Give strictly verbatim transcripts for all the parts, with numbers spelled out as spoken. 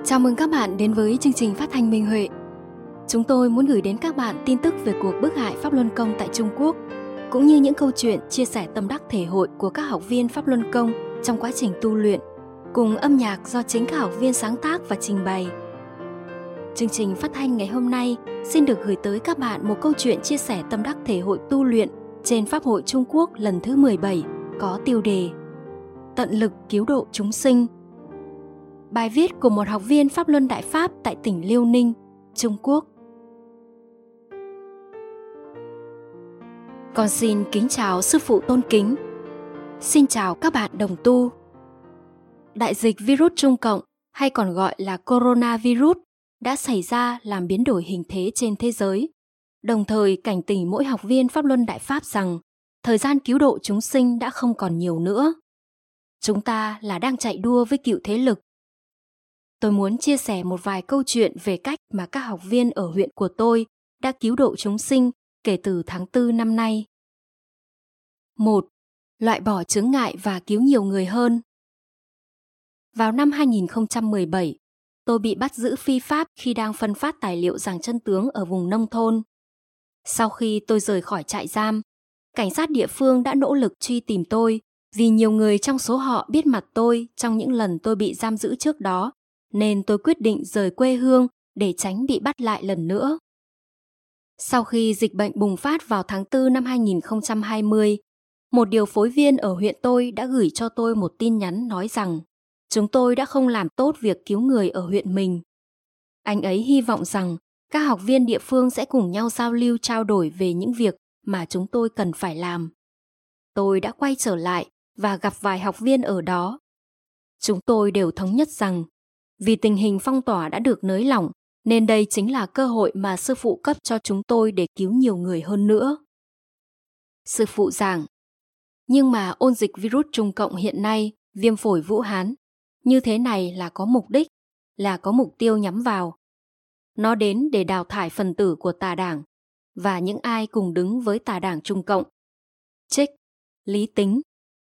Chào mừng các bạn đến với chương trình phát thanh Minh Huệ. Chúng tôi muốn gửi đến các bạn tin tức về cuộc bức hại Pháp Luân Công tại Trung Quốc, cũng như những câu chuyện chia sẻ tâm đắc thể hội của các học viên Pháp Luân Công trong quá trình tu luyện, cùng âm nhạc do chính các học viên sáng tác và trình bày. Chương trình phát thanh ngày hôm nay xin được gửi tới các bạn một câu chuyện chia sẻ tâm đắc thể hội tu luyện trên Pháp hội Trung Quốc lần thứ mười bảy có tiêu đề Tận lực cứu độ chúng sinh. Bài viết của một học viên Pháp Luân Đại Pháp tại tỉnh Liêu Ninh, Trung Quốc. Con xin kính chào sư phụ tôn kính. Xin chào các bạn đồng tu. Đại dịch virus Trung Cộng, hay còn gọi là coronavirus, đã xảy ra làm biến đổi hình thế trên thế giới, đồng thời cảnh tỉnh mỗi học viên Pháp Luân Đại Pháp rằng thời gian cứu độ chúng sinh đã không còn nhiều nữa. Chúng ta là đang chạy đua với cựu thế lực. Tôi muốn chia sẻ một vài câu chuyện về cách mà các học viên ở huyện của tôi đã cứu độ chúng sinh kể từ tháng tư năm nay. một. Loại bỏ chướng ngại và cứu nhiều người hơn. Vào năm hai nghìn không trăm mười bảy, tôi bị bắt giữ phi pháp khi đang phân phát tài liệu giảng chân tướng ở vùng nông thôn. Sau khi tôi rời khỏi trại giam, cảnh sát địa phương đã nỗ lực truy tìm tôi vì nhiều người trong số họ biết mặt tôi trong những lần tôi bị giam giữ trước đó, nên tôi quyết định rời quê hương để tránh bị bắt lại lần nữa. Sau khi dịch bệnh bùng phát vào tháng tư năm hai nghìn không trăm hai mươi, một điều phối viên ở huyện tôi đã gửi cho tôi một tin nhắn nói rằng chúng tôi đã không làm tốt việc cứu người ở huyện mình. Anh ấy hy vọng rằng các học viên địa phương sẽ cùng nhau giao lưu trao đổi về những việc mà chúng tôi cần phải làm. Tôi đã quay trở lại và gặp vài học viên ở đó. Chúng tôi đều thống nhất rằng vì tình hình phong tỏa đã được nới lỏng, nên đây chính là cơ hội mà sư phụ cấp cho chúng tôi để cứu nhiều người hơn nữa. Sư phụ giảng, nhưng mà ôn dịch virus Trung Cộng hiện nay, viêm phổi Vũ Hán, như thế này là có mục đích, là có mục tiêu nhắm vào. Nó đến để đào thải phần tử của tà đảng và những ai cùng đứng với tà đảng Trung Cộng. Trích, Lý Tính.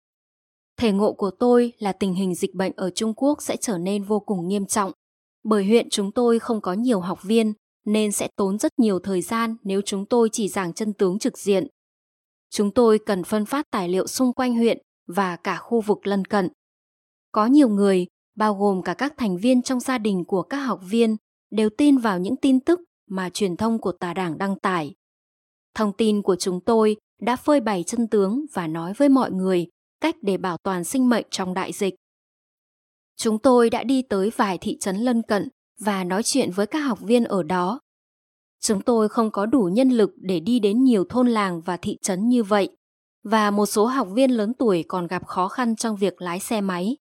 Thể ngộ của tôi là tình hình dịch bệnh ở Trung Quốc sẽ trở nên vô cùng nghiêm trọng, bởi huyện chúng tôi không có nhiều học viên nên sẽ tốn rất nhiều thời gian nếu chúng tôi chỉ giảng chân tướng trực diện. Chúng tôi cần phân phát tài liệu xung quanh huyện và cả khu vực lân cận. Có nhiều người, bao gồm cả các thành viên trong gia đình của các học viên, đều tin vào những tin tức mà truyền thông của tà đảng đăng tải. Thông tin của chúng tôi đã phơi bày chân tướng và nói với mọi người cách để bảo toàn sinh mệnh trong đại dịch. Chúng tôi đã đi tới vài thị trấn lân cận và nói chuyện với các học viên ở đó. Chúng tôi không có đủ nhân lực để đi đến nhiều thôn làng và thị trấn như vậy, và một số học viên lớn tuổi còn gặp khó khăn trong việc lái xe máy.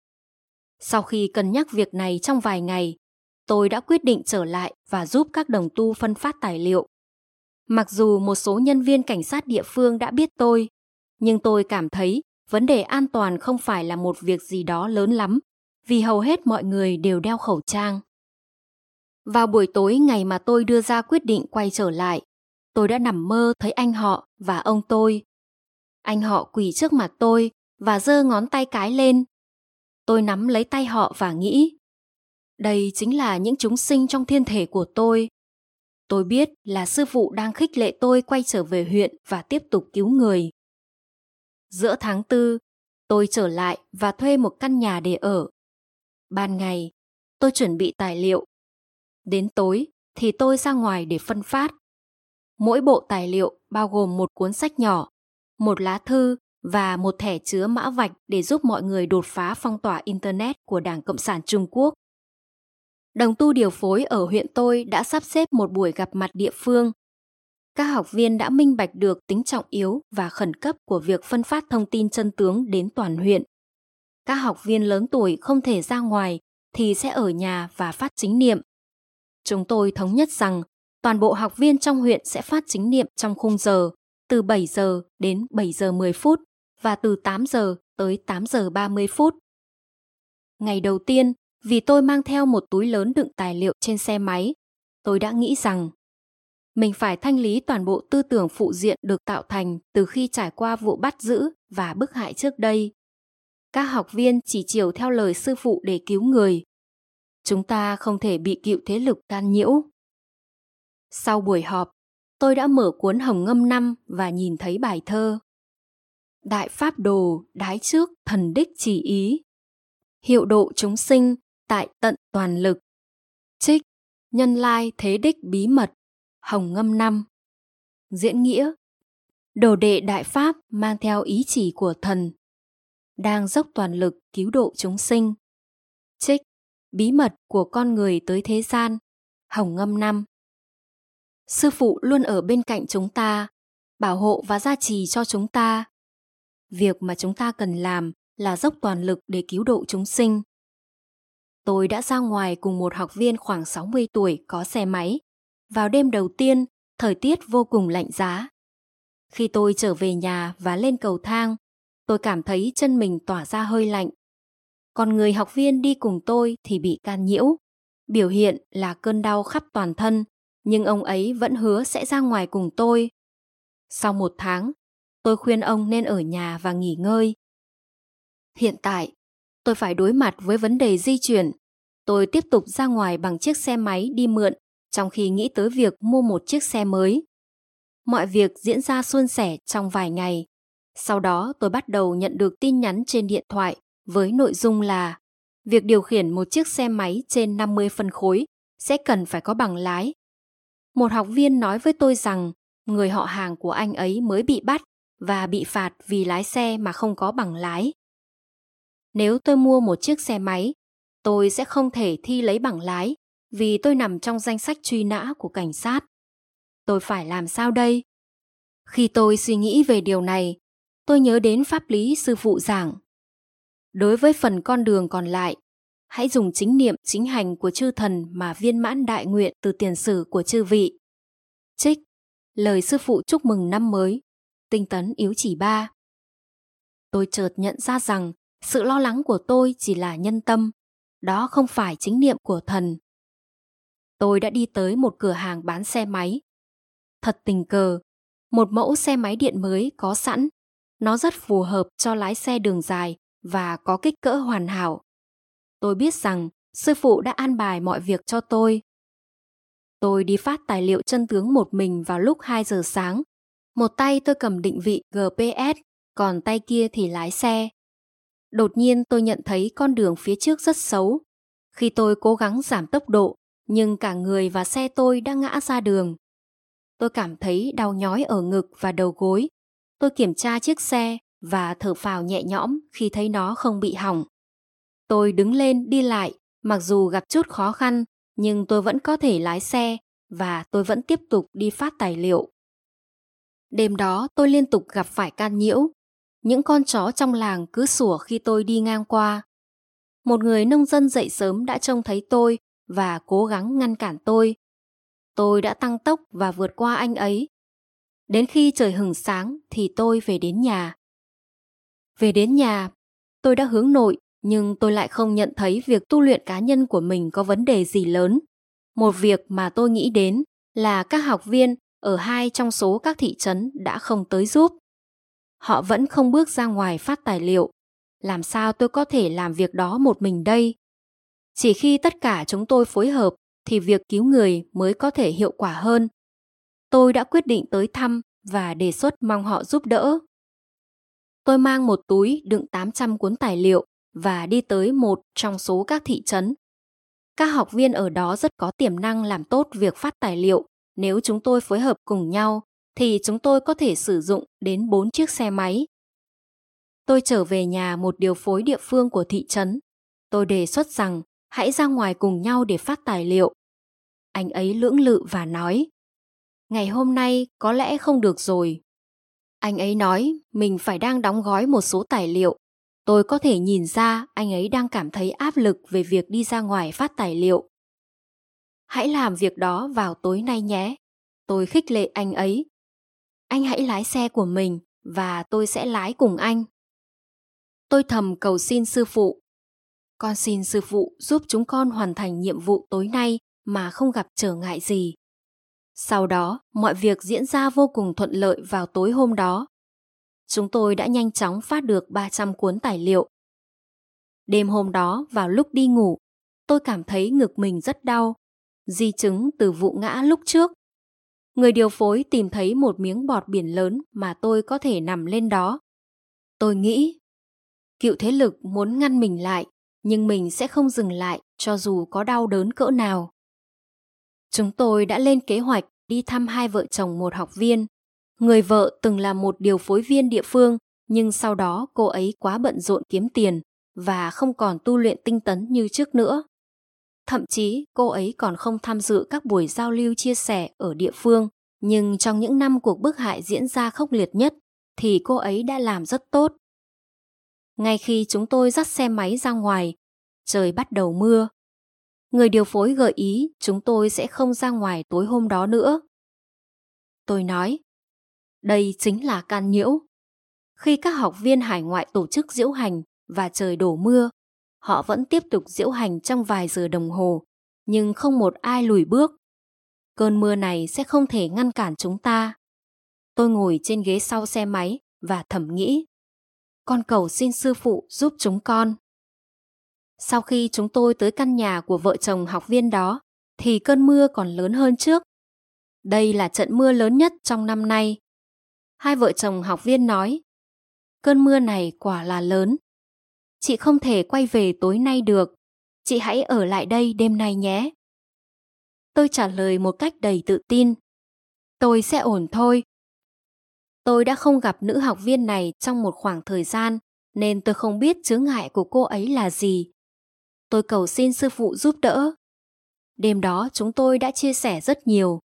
Sau khi cân nhắc việc này trong vài ngày, tôi đã quyết định trở lại và giúp các đồng tu phân phát tài liệu. Mặc dù một số nhân viên cảnh sát địa phương đã biết tôi, nhưng tôi cảm thấy vấn đề an toàn không phải là một việc gì đó lớn lắm, vì hầu hết mọi người đều đeo khẩu trang. Vào buổi tối ngày mà tôi đưa ra quyết định quay trở lại, tôi đã nằm mơ thấy anh họ và ông tôi. Anh họ quỳ trước mặt tôi và giơ ngón tay cái lên. Tôi nắm lấy tay họ và nghĩ, đây chính là những chúng sinh trong thiên thể của tôi. Tôi biết là sư phụ đang khích lệ tôi quay trở về huyện và tiếp tục cứu người. Giữa tháng tư, tôi trở lại và thuê một căn nhà để ở. Ban ngày, tôi chuẩn bị tài liệu. Đến tối thì tôi ra ngoài để phân phát. Mỗi bộ tài liệu bao gồm một cuốn sách nhỏ, một lá thư và một thẻ chứa mã vạch để giúp mọi người đột phá phong tỏa Internet của Đảng Cộng sản Trung Quốc. Đồng tu điều phối ở huyện tôi đã sắp xếp một buổi gặp mặt địa phương. Các học viên đã minh bạch được tính trọng yếu và khẩn cấp của việc phân phát thông tin chân tướng đến toàn huyện. Các học viên lớn tuổi không thể ra ngoài thì sẽ ở nhà và phát chính niệm. Chúng tôi thống nhất rằng toàn bộ học viên trong huyện sẽ phát chính niệm trong khung giờ từ bảy giờ đến bảy giờ mười phút và từ tám giờ tới tám giờ ba mươi phút. Ngày đầu tiên, vì tôi mang theo một túi lớn đựng tài liệu trên xe máy, tôi đã nghĩ rằng mình phải thanh lý toàn bộ tư tưởng phụ diện được tạo thành từ khi trải qua vụ bắt giữ và bức hại trước đây. Các học viên chỉ chiều theo lời sư phụ để cứu người. Chúng ta không thể bị cựu thế lực can nhiễu. Sau buổi họp, tôi đã mở cuốn Hồng Ngâm năm và nhìn thấy bài thơ: Đại pháp đồ đái trước thần đích chỉ ý, hiệu độ chúng sinh tại tận toàn lực. Trích Nhân lai thế đích bí mật, Hồng Ngâm năm. Diễn nghĩa: đồ đệ đại pháp mang theo ý chỉ của thần, đang dốc toàn lực cứu độ chúng sinh. Trích Bí mật của con người tới thế gian, Hồng Ngâm năm. Sư phụ luôn ở bên cạnh chúng ta, bảo hộ và gia trì cho chúng ta. Việc mà chúng ta cần làm là dốc toàn lực để cứu độ chúng sinh. Tôi đã ra ngoài cùng một học viên khoảng sáu mươi tuổi có xe máy. Vào đêm đầu tiên, thời tiết vô cùng lạnh giá. Khi tôi trở về nhà và lên cầu thang, tôi cảm thấy chân mình tỏa ra hơi lạnh. Còn người học viên đi cùng tôi thì bị can nhiễu. Biểu hiện là cơn đau khắp toàn thân, nhưng ông ấy vẫn hứa sẽ ra ngoài cùng tôi. Sau một tháng, tôi khuyên ông nên ở nhà và nghỉ ngơi. Hiện tại, tôi phải đối mặt với vấn đề di chuyển. Tôi tiếp tục ra ngoài bằng chiếc xe máy đi mượn, trong khi nghĩ tới việc mua một chiếc xe mới. Mọi việc diễn ra suôn sẻ trong vài ngày. Sau đó tôi bắt đầu nhận được tin nhắn trên điện thoại với nội dung là việc điều khiển một chiếc xe máy trên năm mươi phân khối sẽ cần phải có bằng lái. Một học viên nói với tôi rằng người họ hàng của anh ấy mới bị bắt và bị phạt vì lái xe mà không có bằng lái. Nếu tôi mua một chiếc xe máy, tôi sẽ không thể thi lấy bằng lái vì tôi nằm trong danh sách truy nã của cảnh sát. Tôi phải làm sao đây? Khi tôi suy nghĩ về điều này, tôi nhớ đến pháp lý sư phụ giảng. Đối với phần con đường còn lại, hãy dùng chính niệm chính hành của chư thần mà viên mãn đại nguyện từ tiền sử của chư vị. Trích lời sư phụ chúc mừng năm mới, tinh tấn yếu chỉ ba. Tôi chợt nhận ra rằng sự lo lắng của tôi chỉ là nhân tâm, đó không phải chính niệm của thần. Tôi đã đi tới một cửa hàng bán xe máy. Thật tình cờ, một mẫu xe máy điện mới có sẵn. Nó rất phù hợp cho lái xe đường dài và có kích cỡ hoàn hảo. Tôi biết rằng sư phụ đã an bài mọi việc cho tôi. Tôi đi phát tài liệu chân tướng một mình vào lúc hai giờ sáng. Một tay tôi cầm định vị giê pê ét, còn tay kia thì lái xe. Đột nhiên tôi nhận thấy con đường phía trước rất xấu. Khi tôi cố gắng giảm tốc độ, nhưng cả người và xe tôi đã ngã ra đường. Tôi cảm thấy đau nhói ở ngực và đầu gối. Tôi kiểm tra chiếc xe và thở phào nhẹ nhõm khi thấy nó không bị hỏng. Tôi đứng lên đi lại, mặc dù gặp chút khó khăn, nhưng tôi vẫn có thể lái xe và tôi vẫn tiếp tục đi phát tài liệu. Đêm đó tôi liên tục gặp phải can nhiễu. Những con chó trong làng cứ sủa khi tôi đi ngang qua. Một người nông dân dậy sớm đã trông thấy tôi và cố gắng ngăn cản tôi. Tôi đã tăng tốc và vượt qua anh ấy. Đến khi trời hửng sáng thì tôi về đến nhà. Về đến nhà, tôi đã hướng nội, nhưng tôi lại không nhận thấy việc tu luyện cá nhân của mình có vấn đề gì lớn. Một việc mà tôi nghĩ đến là các học viên ở hai trong số các thị trấn đã không tới giúp. Họ vẫn không bước ra ngoài phát tài liệu. Làm sao tôi có thể làm việc đó một mình đây? Chỉ khi tất cả chúng tôi phối hợp thì việc cứu người mới có thể hiệu quả hơn. Tôi đã quyết định tới thăm và đề xuất mong họ giúp đỡ. Tôi mang một túi đựng tám trăm cuốn tài liệu và đi tới một trong số các thị trấn. Các học viên ở đó rất có tiềm năng làm tốt việc phát tài liệu. Nếu chúng tôi phối hợp cùng nhau, thì chúng tôi có thể sử dụng đến bốn chiếc xe máy. Tôi trở về nhà một điều phối địa phương của thị trấn. Tôi đề xuất rằng hãy ra ngoài cùng nhau để phát tài liệu. Anh ấy lưỡng lự và nói, ngày hôm nay có lẽ không được rồi. Anh ấy nói mình phải đang đóng gói một số tài liệu. Tôi có thể nhìn ra anh ấy đang cảm thấy áp lực về việc đi ra ngoài phát tài liệu. Hãy làm việc đó vào tối nay nhé. Tôi khích lệ anh ấy. Anh hãy lái xe của mình và tôi sẽ lái cùng anh. Tôi thầm cầu xin sư phụ. Con xin sư phụ giúp chúng con hoàn thành nhiệm vụ tối nay mà không gặp trở ngại gì. Sau đó, mọi việc diễn ra vô cùng thuận lợi vào tối hôm đó. Chúng tôi đã nhanh chóng phát được ba trăm cuốn tài liệu. Đêm hôm đó, vào lúc đi ngủ, tôi cảm thấy ngực mình rất đau, di chứng từ vụ ngã lúc trước. Người điều phối tìm thấy một miếng bọt biển lớn mà tôi có thể nằm lên đó. Tôi nghĩ, cựu thế lực muốn ngăn mình lại, nhưng mình sẽ không dừng lại cho dù có đau đớn cỡ nào. Chúng tôi đã lên kế hoạch đi thăm hai vợ chồng một học viên. Người vợ từng là một điều phối viên địa phương, nhưng sau đó cô ấy quá bận rộn kiếm tiền và không còn tu luyện tinh tấn như trước nữa. Thậm chí cô ấy còn không tham dự các buổi giao lưu chia sẻ ở địa phương, nhưng trong những năm cuộc bức hại diễn ra khốc liệt nhất thì cô ấy đã làm rất tốt. Ngay khi chúng tôi dắt xe máy ra ngoài, trời bắt đầu mưa. Người điều phối gợi ý chúng tôi sẽ không ra ngoài tối hôm đó nữa. Tôi nói, đây chính là can nhiễu. Khi các học viên hải ngoại tổ chức diễu hành và trời đổ mưa, họ vẫn tiếp tục diễu hành trong vài giờ đồng hồ, nhưng không một ai lùi bước. Cơn mưa này sẽ không thể ngăn cản chúng ta. Tôi ngồi trên ghế sau xe máy và thầm nghĩ, con cầu xin sư phụ giúp chúng con. Sau khi chúng tôi tới căn nhà của vợ chồng học viên đó, thì cơn mưa còn lớn hơn trước. Đây là trận mưa lớn nhất trong năm nay. Hai vợ chồng học viên nói, cơn mưa này quả là lớn. Chị không thể quay về tối nay được. Chị hãy ở lại đây đêm nay nhé. Tôi trả lời một cách đầy tự tin. Tôi sẽ ổn thôi. Tôi đã không gặp nữ học viên này trong một khoảng thời gian, nên tôi không biết chướng ngại của cô ấy là gì. Tôi cầu xin sư phụ giúp đỡ. Đêm đó chúng tôi đã chia sẻ rất nhiều.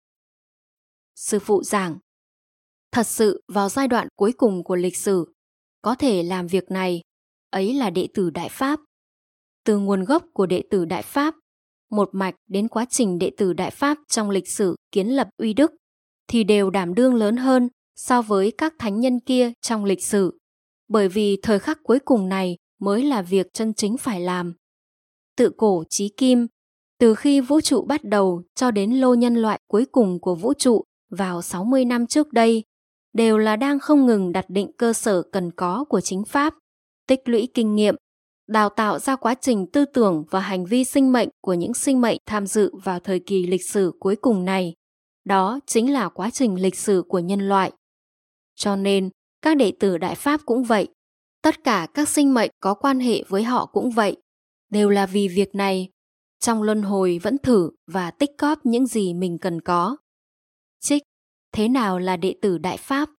Sư phụ giảng, thật sự vào giai đoạn cuối cùng của lịch sử, có thể làm việc này, ấy là đệ tử Đại Pháp. Từ nguồn gốc của đệ tử Đại Pháp, một mạch đến quá trình đệ tử Đại Pháp trong lịch sử kiến lập uy đức, thì đều đảm đương lớn hơn so với các thánh nhân kia trong lịch sử, bởi vì thời khắc cuối cùng này mới là việc chân chính phải làm. Tự cổ chí kim, từ khi vũ trụ bắt đầu cho đến lô nhân loại cuối cùng của vũ trụ vào sáu mươi năm trước đây, đều là đang không ngừng đặt định cơ sở cần có của chính Pháp, tích lũy kinh nghiệm, đào tạo ra quá trình tư tưởng và hành vi sinh mệnh của những sinh mệnh tham dự vào thời kỳ lịch sử cuối cùng này. Đó chính là quá trình lịch sử của nhân loại. Cho nên, các đệ tử Đại Pháp cũng vậy. Tất cả các sinh mệnh có quan hệ với họ cũng vậy. Đều là vì việc này. Trong luân hồi vẫn thử và tích cóp những gì mình cần có. Trích, thế nào là đệ tử Đại Pháp?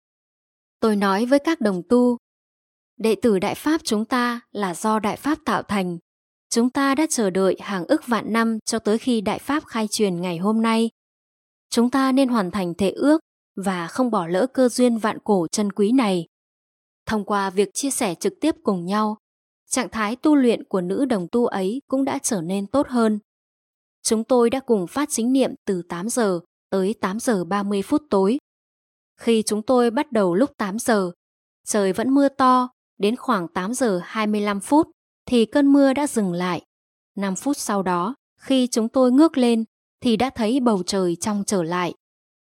Tôi nói với các đồng tu, đệ tử Đại Pháp chúng ta là do Đại Pháp tạo thành. Chúng ta đã chờ đợi hàng ức vạn năm cho tới khi Đại Pháp khai truyền ngày hôm nay. Chúng ta nên hoàn thành thệ ước và không bỏ lỡ cơ duyên vạn cổ chân quý này. Thông qua việc chia sẻ trực tiếp cùng nhau, trạng thái tu luyện của nữ đồng tu ấy cũng đã trở nên tốt hơn. Chúng tôi đã cùng phát chính niệm từ tám giờ tới tám giờ ba mươi phút tối. Khi chúng tôi bắt đầu lúc tám giờ, trời vẫn mưa to, đến khoảng tám giờ hai mươi lăm phút thì cơn mưa đã dừng lại. năm phút sau đó, khi chúng tôi ngước lên thì đã thấy bầu trời trong trở lại.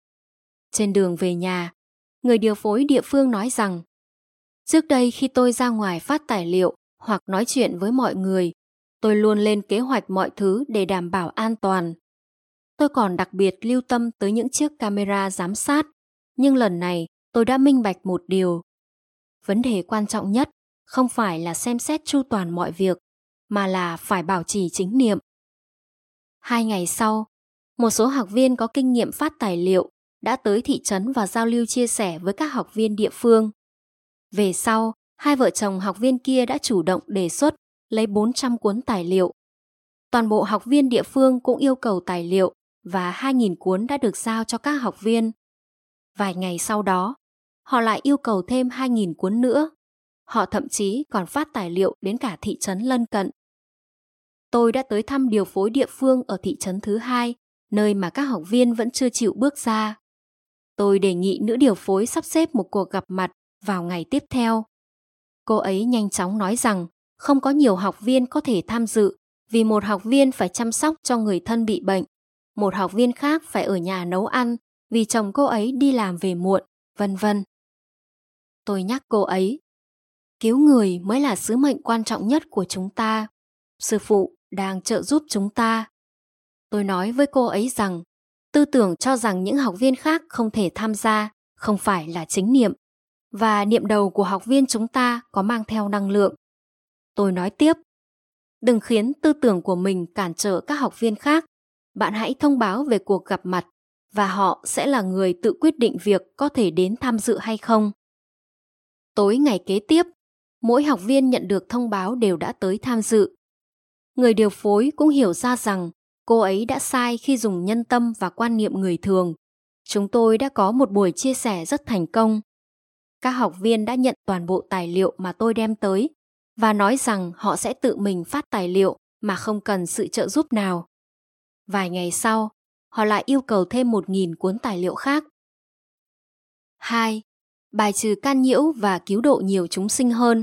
Trên đường về nhà, người điều phối địa phương nói rằng, trước đây khi tôi ra ngoài phát tài liệu hoặc nói chuyện với mọi người, tôi luôn lên kế hoạch mọi thứ để đảm bảo an toàn. Tôi còn đặc biệt lưu tâm tới những chiếc camera giám sát, nhưng lần này tôi đã minh bạch một điều. Vấn đề quan trọng nhất không phải là xem xét chu toàn mọi việc, mà là phải bảo trì chính niệm. Hai ngày sau, một số học viên có kinh nghiệm phát tài liệu đã tới thị trấn và giao lưu chia sẻ với các học viên địa phương. Về sau, hai vợ chồng học viên kia đã chủ động đề xuất lấy bốn trăm cuốn tài liệu. Toàn bộ học viên địa phương cũng yêu cầu tài liệu và hai nghìn cuốn đã được giao cho các học viên. Vài ngày sau đó, họ lại yêu cầu thêm hai nghìn cuốn nữa. Họ thậm chí còn phát tài liệu đến cả thị trấn lân cận. Tôi đã tới thăm điều phối địa phương ở thị trấn thứ hai, nơi mà các học viên vẫn chưa chịu bước ra. Tôi đề nghị nữ điều phối sắp xếp một cuộc gặp mặt vào ngày tiếp theo. Cô ấy nhanh chóng nói rằng không có nhiều học viên có thể tham dự vì một học viên phải chăm sóc cho người thân bị bệnh, một học viên khác phải ở nhà nấu ăn vì chồng cô ấy đi làm về muộn, vân vân. Tôi nhắc cô ấy, cứu người mới là sứ mệnh quan trọng nhất của chúng ta. Sư phụ, đang trợ giúp chúng ta. Tôi nói với cô ấy rằng tư tưởng cho rằng những học viên khác không thể tham gia không phải là chính niệm, và niệm đầu của học viên chúng ta có mang theo năng lượng. Tôi nói tiếp, đừng khiến tư tưởng của mình cản trở các học viên khác. Bạn hãy thông báo về cuộc gặp mặt và họ sẽ là người tự quyết định việc có thể đến tham dự hay không. Tối ngày kế tiếp, mỗi học viên nhận được thông báo đều đã tới tham dự. Người điều phối cũng hiểu ra rằng cô ấy đã sai khi dùng nhân tâm và quan niệm người thường. Chúng tôi đã có một buổi chia sẻ rất thành công. Các học viên đã nhận toàn bộ tài liệu mà tôi đem tới và nói rằng họ sẽ tự mình phát tài liệu mà không cần sự trợ giúp nào. Vài ngày sau, họ lại yêu cầu thêm một nghìn cuốn tài liệu khác. hai. Bài trừ can nhiễu và cứu độ nhiều chúng sinh hơn.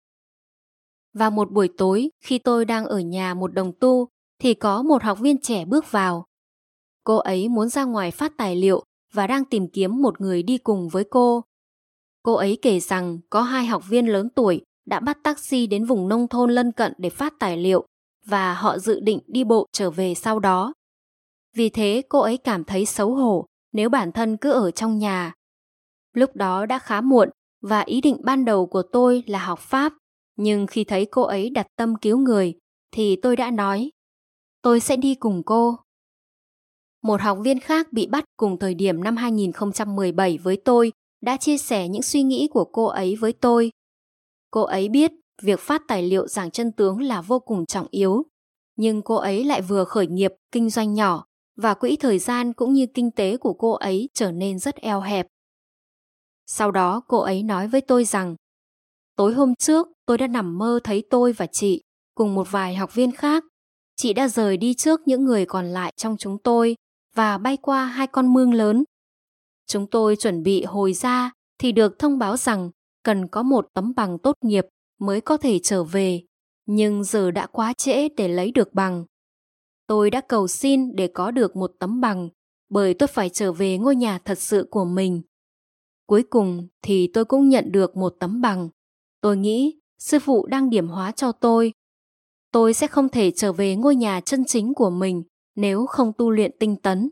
Vào một buổi tối, khi tôi đang ở nhà một đồng tu, thì có một học viên trẻ bước vào. Cô ấy muốn ra ngoài phát tài liệu và đang tìm kiếm một người đi cùng với cô. Cô ấy kể rằng có hai học viên lớn tuổi đã bắt taxi đến vùng nông thôn lân cận để phát tài liệu và họ dự định đi bộ trở về sau đó. Vì thế cô ấy cảm thấy xấu hổ nếu bản thân cứ ở trong nhà. Lúc đó đã khá muộn và ý định ban đầu của tôi là học Pháp, nhưng khi thấy cô ấy đặt tâm cứu người thì tôi đã nói, tôi sẽ đi cùng cô. Một học viên khác bị bắt cùng thời điểm năm hai nghìn không trăm mười bảy với tôi đã chia sẻ những suy nghĩ của cô ấy với tôi. Cô ấy biết việc phát tài liệu giảng chân tướng là vô cùng trọng yếu, nhưng cô ấy lại vừa khởi nghiệp kinh doanh nhỏ và quỹ thời gian cũng như kinh tế của cô ấy trở nên rất eo hẹp. Sau đó cô ấy nói với tôi rằng, tối hôm trước tôi đã nằm mơ thấy tôi và chị cùng một vài học viên khác. Chị đã rời đi trước những người còn lại trong chúng tôi và bay qua hai con mương lớn. Chúng tôi chuẩn bị hồi ra thì được thông báo rằng cần có một tấm bằng tốt nghiệp mới có thể trở về, nhưng giờ đã quá trễ để lấy được bằng. Tôi đã cầu xin để có được một tấm bằng bởi tôi phải trở về ngôi nhà thật sự của mình. Cuối cùng thì tôi cũng nhận được một tấm bằng. Tôi nghĩ sư phụ đang điểm hóa cho tôi. Tôi sẽ không thể trở về ngôi nhà chân chính của mình nếu không tu luyện tinh tấn.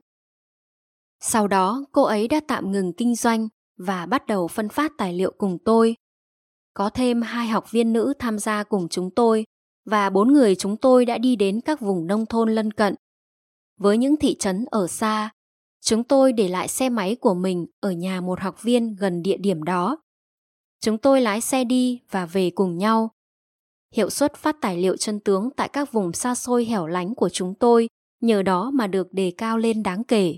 Sau đó cô ấy đã tạm ngừng kinh doanh và bắt đầu phân phát tài liệu cùng tôi. Có thêm hai học viên nữ tham gia cùng chúng tôi và bốn người chúng tôi đã đi đến các vùng nông thôn lân cận. Với những thị trấn ở xa, chúng tôi để lại xe máy của mình ở nhà một học viên gần địa điểm đó. Chúng tôi lái xe đi và về cùng nhau. Hiệu suất phát tài liệu chân tướng tại các vùng xa xôi hẻo lánh của chúng tôi nhờ đó mà được đề cao lên đáng kể.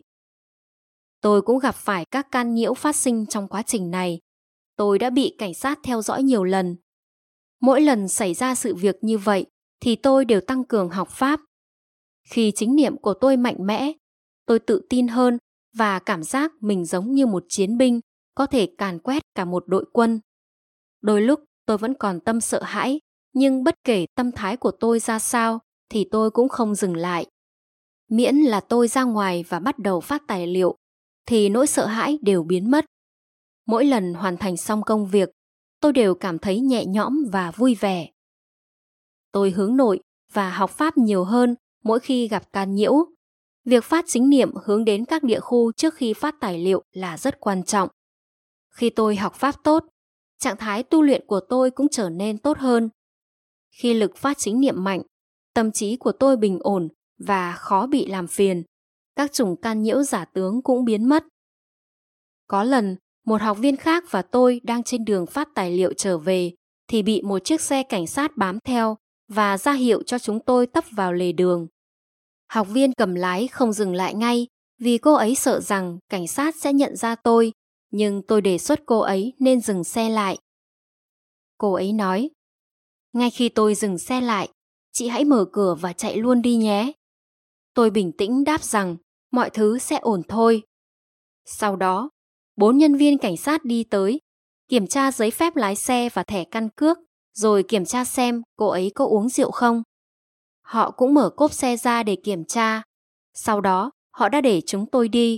Tôi cũng gặp phải các can nhiễu phát sinh trong quá trình này. Tôi đã bị cảnh sát theo dõi nhiều lần. Mỗi lần xảy ra sự việc như vậy thì tôi đều tăng cường học Pháp. Khi chính niệm của tôi mạnh mẽ, tôi tự tin hơn và cảm giác mình giống như một chiến binh có thể càn quét cả một đội quân. Đôi lúc tôi vẫn còn tâm sợ hãi, nhưng bất kể tâm thái của tôi ra sao thì tôi cũng không dừng lại. Miễn là tôi ra ngoài và bắt đầu phát tài liệu thì nỗi sợ hãi đều biến mất. Mỗi lần hoàn thành xong công việc, tôi đều cảm thấy nhẹ nhõm và vui vẻ. Tôi hướng nội và học Pháp nhiều hơn mỗi khi gặp can nhiễu. Việc phát chính niệm hướng đến các địa khu trước khi phát tài liệu là rất quan trọng. Khi tôi học Pháp tốt, trạng thái tu luyện của tôi cũng trở nên tốt hơn. Khi lực phát chính niệm mạnh, tâm trí của tôi bình ổn và khó bị làm phiền. Các chủng can nhiễu giả tướng cũng biến mất. Có lần, một học viên khác và tôi đang trên đường phát tài liệu trở về thì bị một chiếc xe cảnh sát bám theo và ra hiệu cho chúng tôi tấp vào lề đường. Học viên cầm lái không dừng lại ngay vì cô ấy sợ rằng cảnh sát sẽ nhận ra tôi, nhưng tôi đề xuất cô ấy nên dừng xe lại. Cô ấy nói, ngay khi tôi dừng xe lại, chị hãy mở cửa và chạy luôn đi nhé. Tôi bình tĩnh đáp rằng mọi thứ sẽ ổn thôi. Sau đó, bốn nhân viên cảnh sát đi tới, kiểm tra giấy phép lái xe và thẻ căn cước, rồi kiểm tra xem cô ấy có uống rượu không. Họ cũng mở cốp xe ra để kiểm tra. Sau đó, họ đã để chúng tôi đi.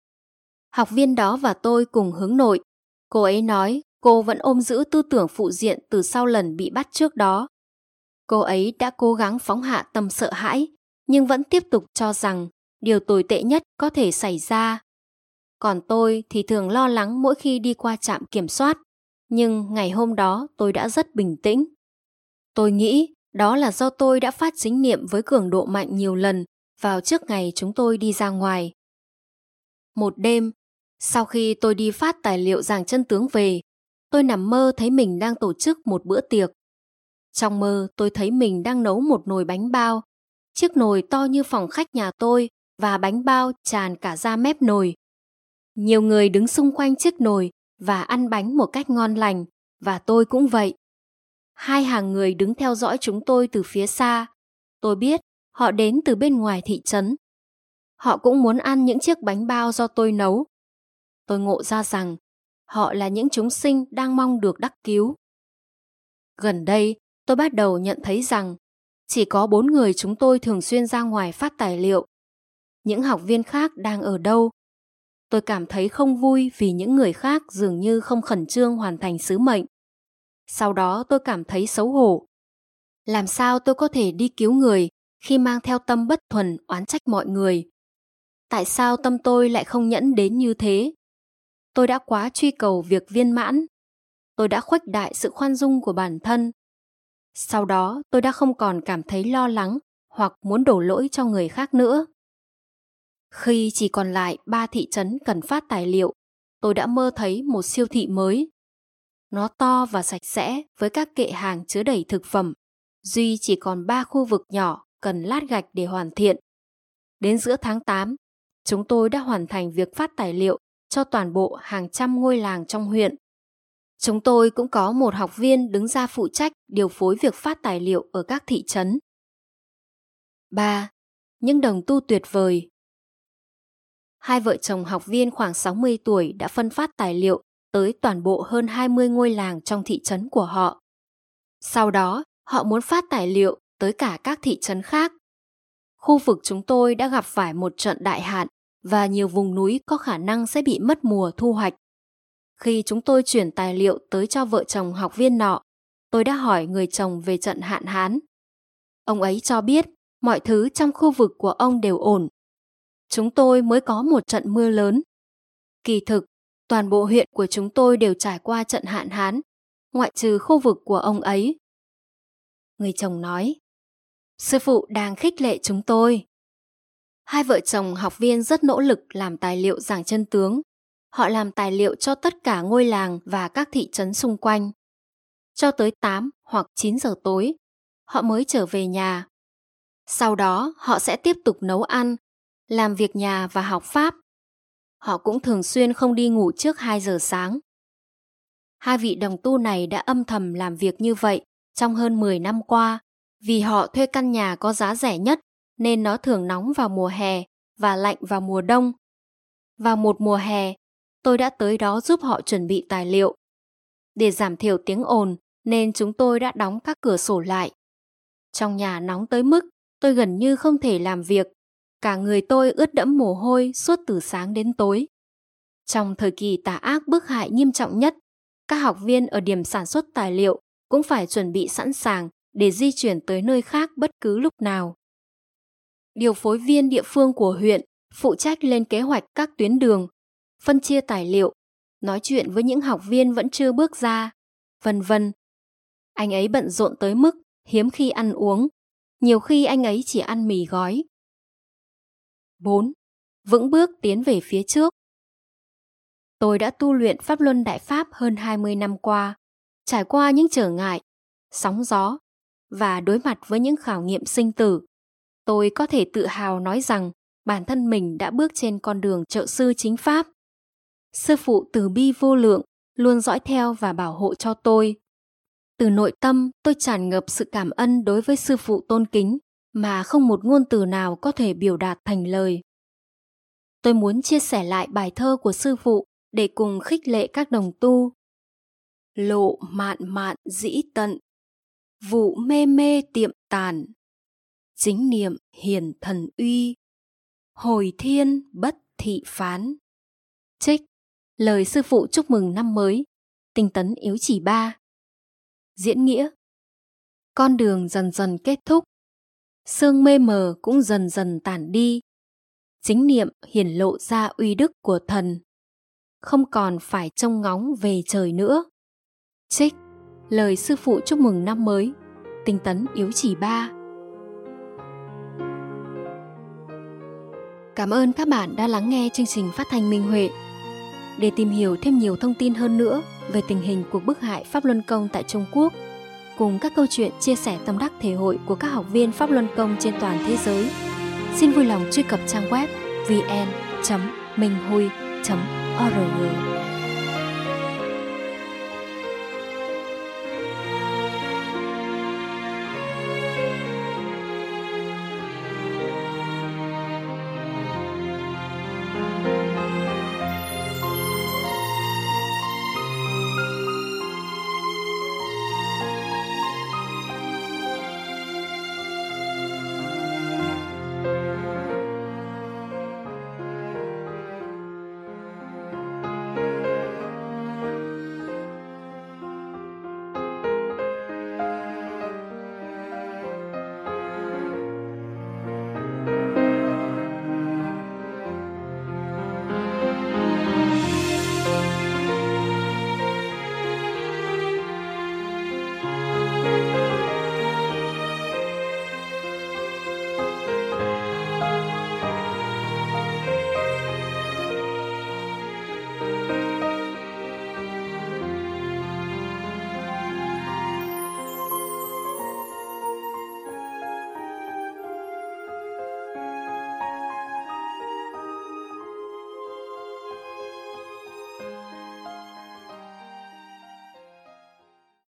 Học viên đó và tôi cùng hướng nội. Cô ấy nói cô vẫn ôm giữ tư tưởng phụ diện từ sau lần bị bắt trước đó. Cô ấy đã cố gắng phóng hạ tâm sợ hãi, nhưng vẫn tiếp tục cho rằng điều tồi tệ nhất có thể xảy ra. Còn tôi thì thường lo lắng mỗi khi đi qua trạm kiểm soát, nhưng ngày hôm đó tôi đã rất bình tĩnh. Tôi nghĩ đó là do tôi đã phát chính niệm với cường độ mạnh nhiều lần vào trước ngày chúng tôi đi ra ngoài. Một đêm, sau khi tôi đi phát tài liệu giảng chân tướng về, tôi nằm mơ thấy mình đang tổ chức một bữa tiệc. Trong mơ tôi thấy mình đang nấu một nồi bánh bao. Chiếc nồi to như phòng khách nhà tôi và bánh bao tràn cả ra mép nồi. Nhiều người đứng xung quanh chiếc nồi và ăn bánh một cách ngon lành, và tôi cũng vậy. Hai hàng người đứng theo dõi chúng tôi từ phía xa. Tôi biết họ đến từ bên ngoài thị trấn. Họ cũng muốn ăn những chiếc bánh bao do tôi nấu. Tôi ngộ ra rằng họ là những chúng sinh đang mong được đắc cứu. Gần đây, tôi bắt đầu nhận thấy rằng chỉ có bốn người chúng tôi thường xuyên ra ngoài phát tài liệu. Những học viên khác đang ở đâu? Tôi cảm thấy không vui vì những người khác dường như không khẩn trương hoàn thành sứ mệnh. Sau đó tôi cảm thấy xấu hổ. Làm sao tôi có thể đi cứu người khi mang theo tâm bất thuần oán trách mọi người? Tại sao tâm tôi lại không nhẫn đến như thế? Tôi đã quá truy cầu việc viên mãn. Tôi đã khuếch đại sự khoan dung của bản thân. Sau đó tôi đã không còn cảm thấy lo lắng hoặc muốn đổ lỗi cho người khác nữa. Khi chỉ còn lại ba thị trấn cần phát tài liệu, tôi đã mơ thấy một siêu thị mới. Nó to và sạch sẽ với các kệ hàng chứa đầy thực phẩm. Duy chỉ còn ba khu vực nhỏ cần lát gạch để hoàn thiện. Đến giữa tháng tám, chúng tôi đã hoàn thành việc phát tài liệu cho toàn bộ hàng trăm ngôi làng trong huyện. Chúng tôi cũng có một học viên đứng ra phụ trách điều phối việc phát tài liệu ở các thị trấn. ba. Những đồng tu tuyệt vời. Hai vợ chồng học viên khoảng sáu mươi tuổi đã phân phát tài liệu tới toàn bộ hơn hai mươi ngôi làng trong thị trấn của họ. Sau đó, họ muốn phát tài liệu tới cả các thị trấn khác. Khu vực chúng tôi đã gặp phải một trận đại hạn và nhiều vùng núi có khả năng sẽ bị mất mùa thu hoạch. Khi chúng tôi chuyển tài liệu tới cho vợ chồng học viên nọ, tôi đã hỏi người chồng về trận hạn hán. Ông ấy cho biết mọi thứ trong khu vực của ông đều ổn. Chúng tôi mới có một trận mưa lớn. Kỳ thực, toàn bộ huyện của chúng tôi đều trải qua trận hạn hán, ngoại trừ khu vực của ông ấy. Người chồng nói, sư phụ đang khích lệ chúng tôi. Hai vợ chồng học viên rất nỗ lực làm tài liệu giảng chân tướng. Họ làm tài liệu cho tất cả ngôi làng và các thị trấn xung quanh. Cho tới tám hoặc chín giờ tối, họ mới trở về nhà. Sau đó, họ sẽ tiếp tục nấu ăn, làm việc nhà và học pháp. Họ cũng thường xuyên không đi ngủ trước hai giờ sáng. Hai vị đồng tu này đã âm thầm làm việc như vậy trong hơn mười năm qua, vì họ thuê căn nhà có giá rẻ nhất nên nó thường nóng vào mùa hè và lạnh vào mùa đông. Vào một mùa hè, tôi đã tới đó giúp họ chuẩn bị tài liệu. Để giảm thiểu tiếng ồn nên chúng tôi đã đóng các cửa sổ lại. Trong nhà nóng tới mức tôi gần như không thể làm việc. Cả người tôi ướt đẫm mồ hôi suốt từ sáng đến tối. Trong thời kỳ tà ác bức hại nghiêm trọng nhất, các học viên ở điểm sản xuất tài liệu cũng phải chuẩn bị sẵn sàng để di chuyển tới nơi khác bất cứ lúc nào. Điều phối viên địa phương của huyện phụ trách lên kế hoạch các tuyến đường, phân chia tài liệu, nói chuyện với những học viên vẫn chưa bước ra, vân vân. Anh ấy bận rộn tới mức hiếm khi ăn uống, nhiều khi anh ấy chỉ ăn mì gói. bốn. Vững bước tiến về phía trước. Tôi đã tu luyện Pháp Luân Đại Pháp hơn hai mươi năm qua, trải qua những trở ngại, sóng gió và đối mặt với những khảo nghiệm sinh tử. Tôi có thể tự hào nói rằng bản thân mình đã bước trên con đường trợ sư chính Pháp. Sư phụ từ bi vô lượng luôn dõi theo và bảo hộ cho tôi. Từ nội tâm tôi tràn ngập sự cảm ân đối với sư phụ tôn kính mà không một ngôn từ nào có thể biểu đạt thành lời. Tôi muốn chia sẻ lại bài thơ của sư phụ để cùng khích lệ các đồng tu. Lộ mạn mạn dĩ tận, vụ mê mê tiệm tàn, chính niệm hiển thần uy, hồi thiên bất thị phán. Trích lời sư phụ chúc mừng năm mới, Tinh tấn yếu chỉ ba. Diễn nghĩa: con đường dần dần kết thúc, sương mê mờ cũng dần dần tản đi. Chính niệm hiển lộ ra uy đức của thần, không còn phải trông ngóng về trời nữa. Trích lời sư phụ chúc mừng năm mới, Tinh tấn yếu chỉ ba. Cảm ơn các bạn đã lắng nghe chương trình phát thanh Minh Huệ. Để tìm hiểu thêm nhiều thông tin hơn nữa về tình hình cuộc bức hại Pháp Luân Công tại Trung Quốc, cùng các câu chuyện chia sẻ tâm đắc thể hội của các học viên Pháp Luân Công trên toàn thế giới, xin vui lòng truy cập trang web vn chấm minh hui chấm org.